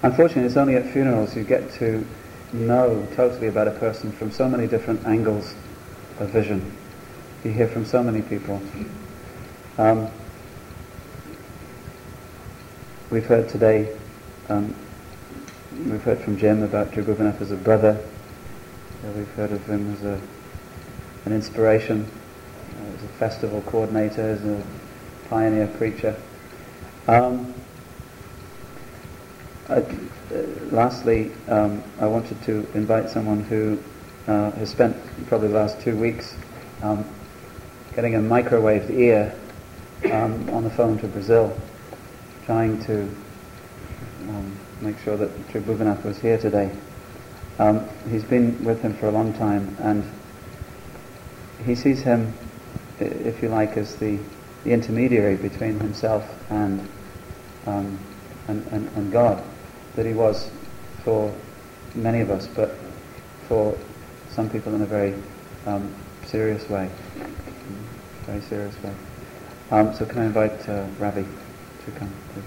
Unfortunately, it's only at funerals you get to know totally about a person from so many different angles of vision. You hear from so many people. We've heard today, we've heard from Jim about Tribhuvanatha as a brother. We've heard of him as an inspiration, as a festival coordinator, as a pioneer preacher. Lastly, I wanted to invite someone who has spent probably the last 2 weeks getting a microwaved ear on the phone to Brazil, trying to make sure that Tribhuvanatha was here today. He's been with him for a long time, and he sees him, if you like, as the intermediary between himself and God, that he was for many of us, but for some people in a very serious way. Very serious way. So can I invite Ravi to come, please?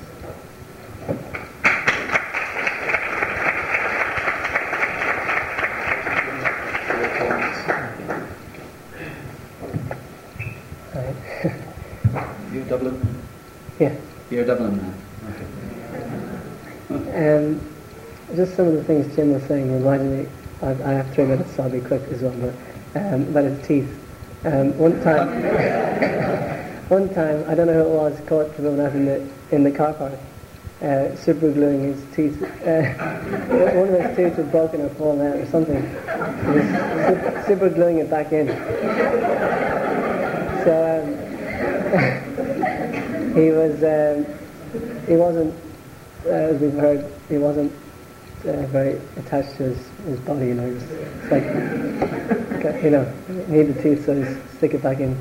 You Dublin? Yeah. You're Dublin now. Okay. Just some of the things Jim was saying reminded me. I have 3 minutes, so I'll be quick as well. But about his teeth. One time, I don't know who it was, caught Tribhuvanatha in the car park, super gluing his teeth. One of his teeth was broken or fallen out or something. He was super gluing it back in. So he wasn't, as we've heard, he wasn't very attached to his body. You know, he was like, you know, need the teeth, so he stick it back in.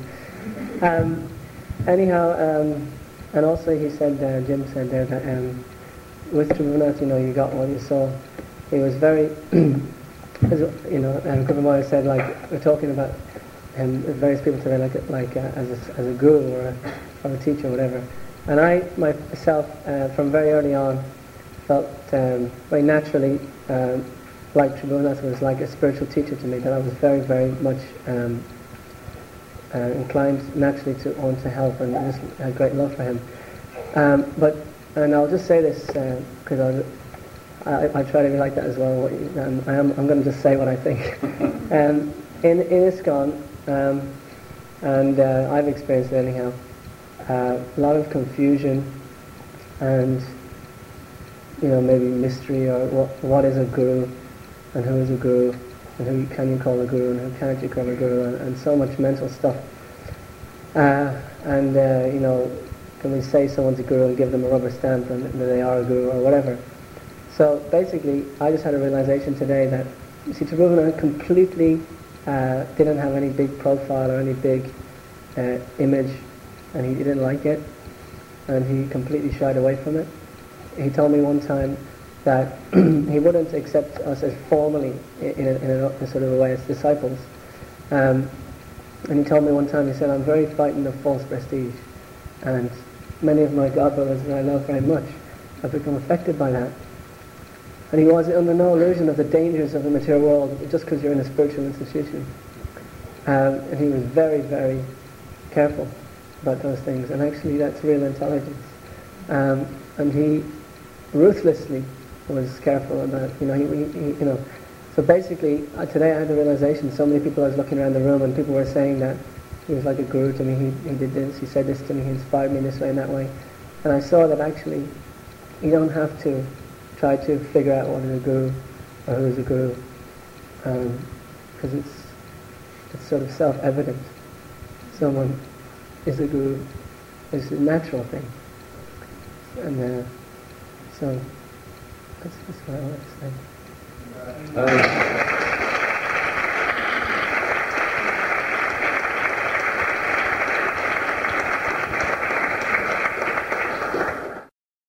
And also he said, Jim said there that with Tribhuvanatha, you know, you got what you saw. He was very, as you know, Kripamaya said, like, we're talking about various people today, like as a guru or a teacher or whatever. And I myself, from very early on, felt very naturally like Tribhuvanatha was like a spiritual teacher to me, that I was very, very much inclined naturally to want to help, and I just had great love for him. And I'll just say this because I try to be like that as well. I'm going to just say what I think. In ISKCON, and I've experienced it anyhow, a lot of confusion and, you know, maybe mystery, or what is a guru and who is a guru and who can you call a guru and who can't you call a guru, and so much mental stuff. You know, can we say someone's a guru and give them a rubber stamp and that they are a guru or whatever? So basically, I just had a realization today that, you see, Tribhuvanatha completely didn't have any big profile or any big image, and he didn't like it, and he completely shied away from it. He told me one time that he wouldn't accept us as formally in a sort of a way as disciples. And he told me one time, he said, I'm very frightened of false prestige, and many of my God brothers that I love very much have become affected by that. And he was under no illusion of the dangers of the material world just because you're in a spiritual institution. And he was very, very careful about those things, and actually that's real intelligence. And he ruthlessly was careful about, you know, you know. So basically, today I had the realization, so many people, I was looking around the room and people were saying that he was like a guru to me, he did this, he said this to me, he inspired me this way and that way. And I saw that actually you don't have to try to figure out what is a guru or who is a guru, because it's sort of self-evident. Someone is a guru. It's a natural thing. And so that's what I want to say.